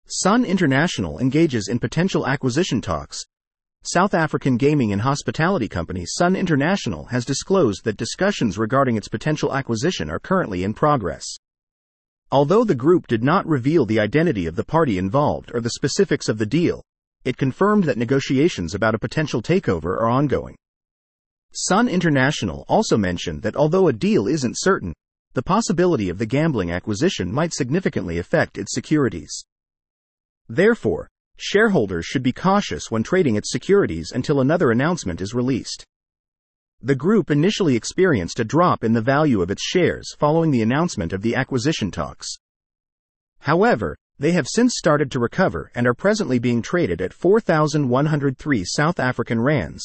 Sun International engages in potential acquisition talks. South African gaming and hospitality company Sun International has disclosed that discussions regarding its potential acquisition are currently in progress. Although the group did not reveal the identity of the party involved or the specifics of the deal, it confirmed that negotiations about a potential takeover are ongoing. Sun International also mentioned that although a deal isn't certain, the possibility of the gambling acquisition might significantly affect its securities. Therefore, shareholders should be cautious when trading its securities until another announcement is released. The group initially experienced a drop in the value of its shares following the announcement of the acquisition talks. However, they have since started to recover and are presently being traded at 4,103 South African rands,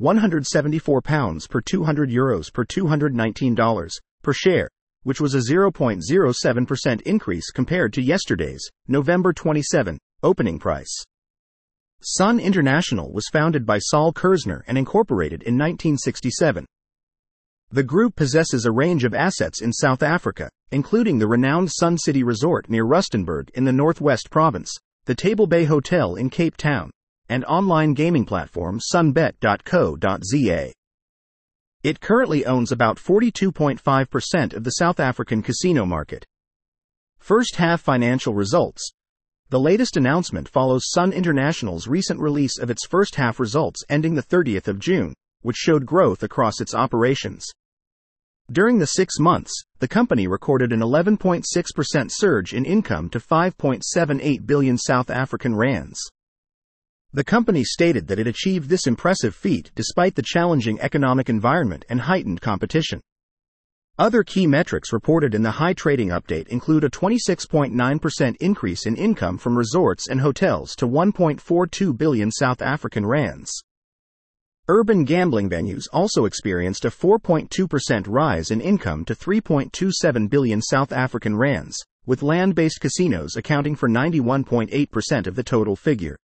£174 per €200 per $219 per share, which was a 0.07% increase compared to yesterday's, November 27, opening price. Sun International was founded by Saul Kerzner and incorporated in 1967. The group possesses a range of assets in South Africa, including the renowned Sun City Resort near Rustenburg in the Northwest Province, the Table Bay Hotel in Cape Town, and online gaming platform sunbet.co.za. It currently owns about 42.5% of the South African casino market. First half financial results. The latest announcement follows Sun International's recent release of its first half results ending the 30th of June, which showed growth across its operations. During the 6 months, the company recorded an 11.6% surge in income to 5.78 billion South African rands. The company stated that it achieved this impressive feat despite the challenging economic environment and heightened competition. Other key metrics reported in the high trading update include a 26.9% increase in income from resorts and hotels to 1.42 billion South African rands. Urban gambling venues also experienced a 4.2% rise in income to 3.27 billion South African rands, with land-based casinos accounting for 91.8% of the total figure.